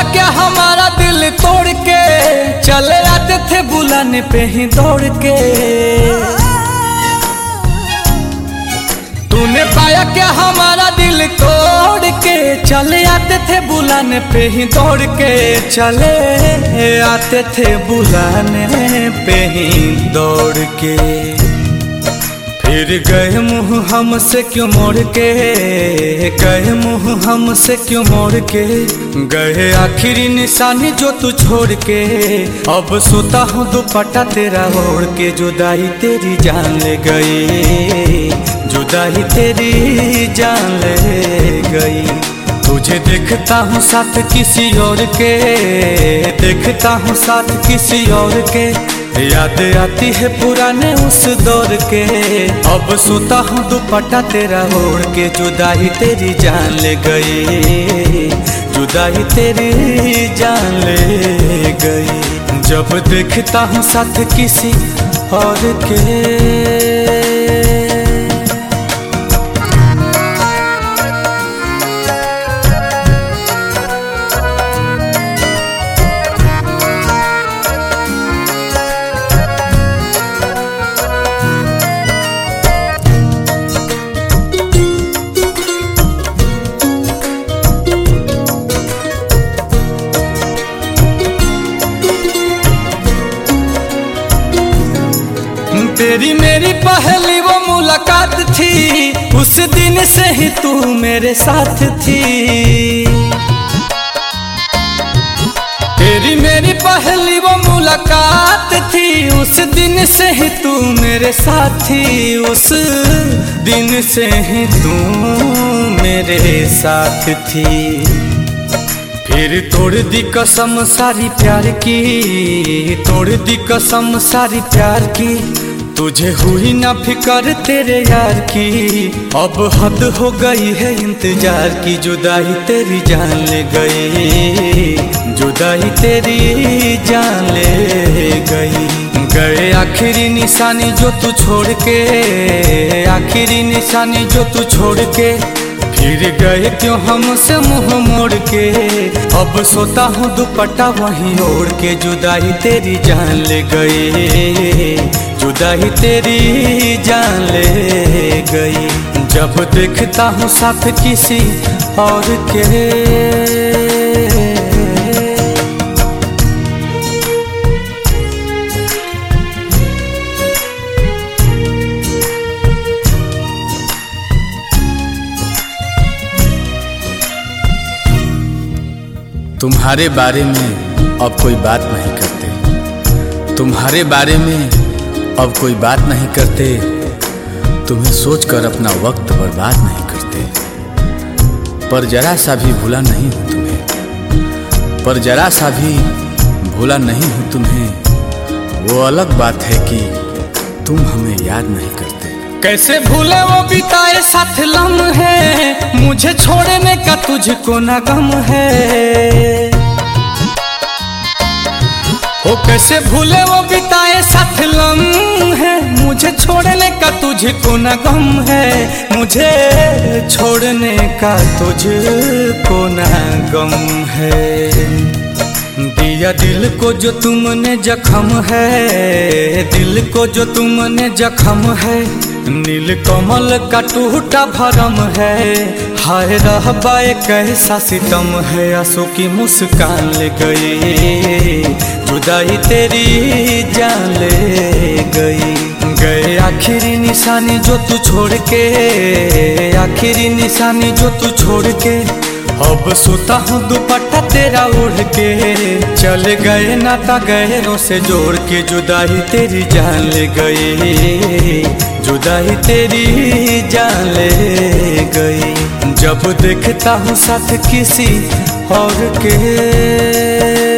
क्या हमारा दिल तोड़ के चले आते थे बुलाने पे ही दौड़ के। तूने पाया क्या हमारा दिल तोड़ के चले आते थे बुलाने पे ही दौड़ के। चले आते थे बुलाने पे ही दौड़ के। फिर गए मुँह हमसे क्यों मोड़ के, गए मुँह हमसे क्यों मोड़ के। गए आखिरी निशानी जो तू छोड़ के। अब सोता हूँ दुपट्टा तेरा ओढ़ के। जुदाई तेरी जान ले गई, जुदाई तेरी जान ले गई। तुझे देखता हूँ साथ किसी और के, देखता हूँ साथ किसी और के। याद आती है पुराने उस दौर के। अब सोता हूँ दुपट्टा तेरा ओढ़ के। जुदाई तेरी जान ले गई, जुदाई तेरी जान ले गई। जब देखता हूँ साथ किसी और के। तेरी मेरी पहली वो मुलाकात थी, उस दिन से ही तू मेरे साथ थी। तेरी मेरी पहली वो मुलाकात थी, उस दिन से ही तू मेरे साथ थी। उस दिन से ही तू मेरे साथ थी। फिर तोड़ दी कसम सारी प्यार की, तोड़ दी कसम सारी प्यार की। तुझे हुई ना फिकर तेरे यार की। अब हद हो गई है इंतजार की। जुदाई तेरी जान ले गई, जुदाई तेरी जान ले गई। गए आखिरी निशानी जो तू छोड़ के, आखिरी निशानी जो तू छोड़ के। फिर गए क्यों हमसे मुंह मोड़ के। अब सोता हूँ दुपट्टा वहीं ओढ़ के। जुदाई तेरी जान ले गई, जुदाई तेरी जान ले गई। जब देखता हूँ साथ किसी और के। तुम्हारे बारे में अब कोई बात नहीं करते, तुम्हारे बारे में अब कोई बात नहीं करते। तुम्हें सोचकर अपना वक्त बर्बाद नहीं करते। पर जरा सा भी भूला नहीं हूँ तुम्हें, पर जरा सा भी भूला नहीं हूँ तुम्हें। वो अलग बात है कि तुम हमें याद नहीं करते। कैसे भूले वो बिताए साथ लम्हे, मुझे छोड़ने का तुझको ना गम है। ओ कैसे भूले वो बिताए साथ लम्हे, मुझे छोड़ने का तुझको ना गम है। मुझे छोड़ने का तुझको ना गम है। दिया दिल को जो तुमने जख्म है, दिल को जो तुमने जख्म है। नील कमल का टूटा भरम है। हाय रहबा कैसा सितम है। आंसू की मुस्कान ले गई, जुदाई तेरी जान ले गई। गए आखिरी निशानी जो तू छोड़ के, आखिरी निशानी जो तू छोड़ के। अब सोता हूँ दुपट्टा तेरा ओढ़ के। चले गए नाता गहरों से जोड़ के। जुदाई तेरी जान ले गई, जुदाई तेरी जान ले गई। जब देखता हूँ साथ किसी और के।